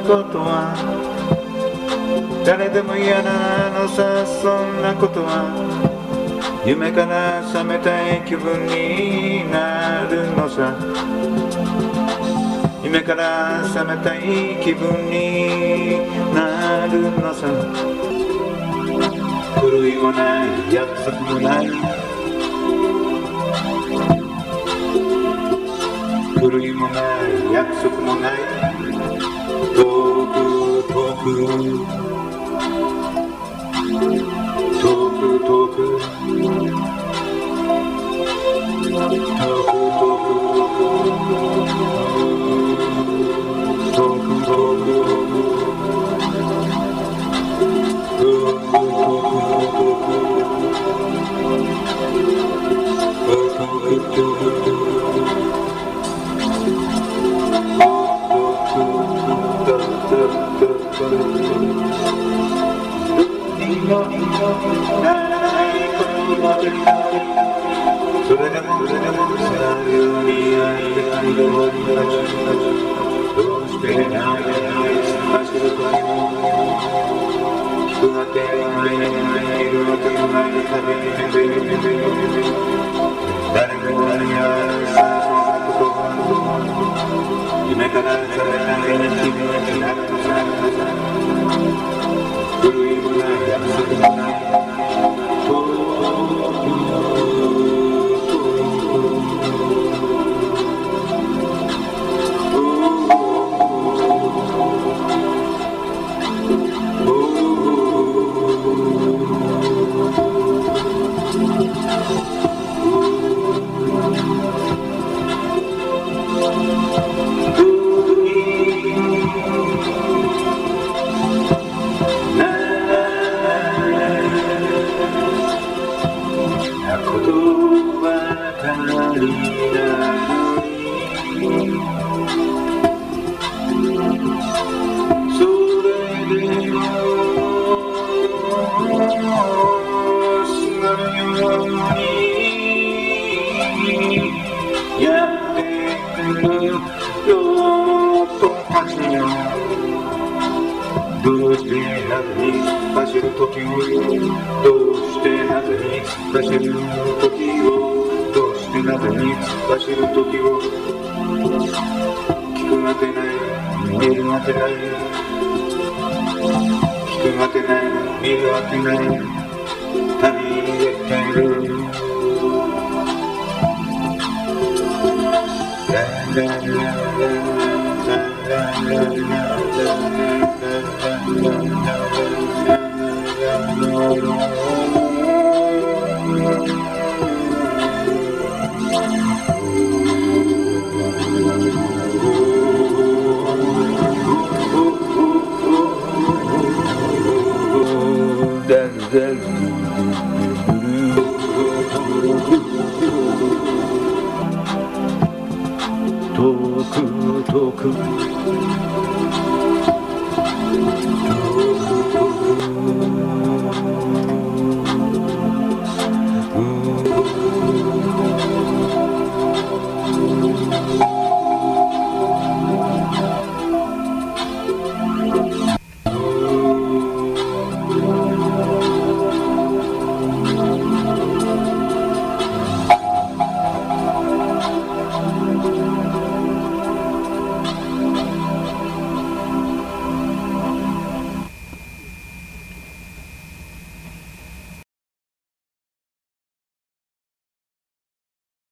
ことは誰でも嫌なのさ。そんなことは夢から覚めたい気分になるのさ。夢から覚めたい気分になるのさ。狂いもない約束もない、狂いもない約束もない、遠く遠く遠く遠くそれでもさように会いたいのはどうしてない走る時も聞くわけがないいるわけがない旅に誰もやさそんなことは夢から覚めない気分になるのさ。狂いもない約束もないどうしてなぜに走る時をどうしてなぜに走る時をどうしてなぜに走る時を聞くがてない見るがてない聞くがてない見るがてない旅に出ている遠く遠く